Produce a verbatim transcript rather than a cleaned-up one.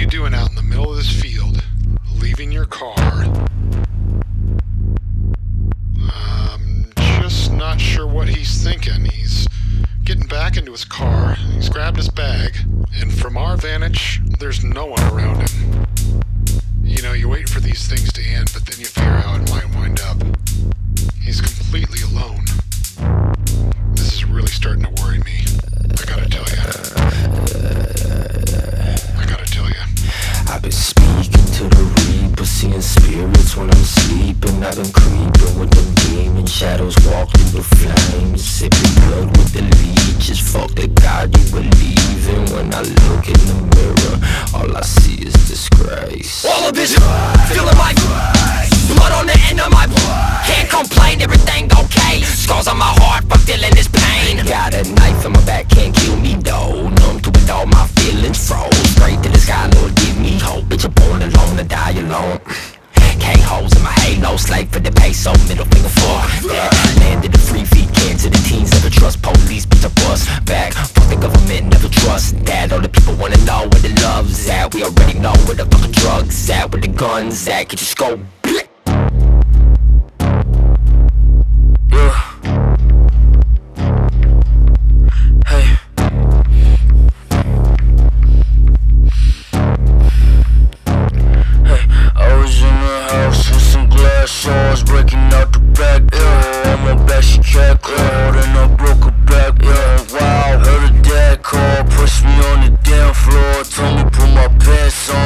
you doing out in the middle of this field, leaving your car? I'm just not sure what he's thinking. He's getting back into his car, he's grabbed his bag, and from our vantage, there's no one around him. You know, you wait for these things to end, but then you figure how it might wind up. He's completely alone. This is really starting to worry me. I gotta tell you. I gotta tell you. I've been speaking to the reaper, seeing spirits when I'm sleeping. I've been creeping with them demon shadows, walk through the flames, sipping blood with the leeches. Fuck the God you believe in. When I look in the mirror, all I see is disgrace. All of this feeling like blood on the end of my can't complain, everything okay. Scars on my heart for feeling this pain. Got a knife in my back, can't kill me though. Numb to it, all my feelings froze. Straight to the sky, Lord give me hope. Bitch, I'm born alone to die alone. K-holes in my halo, slave for the peso, middle finger for that. Landed the free feet, can to the teens, never trust police, bitch I bust back. Fuck the government, never trust that. All the people wanna know where the love's at. We already know where the fucking drugs at, where the guns at. Get your scope. Yeah. Hey. Hey, I was in the house with some glass shards, breaking out the back door. On my back she cat clawed and I broke her back. Yeah, wow. Heard her dad call, pushed me on the damn floor, told me put my pants on.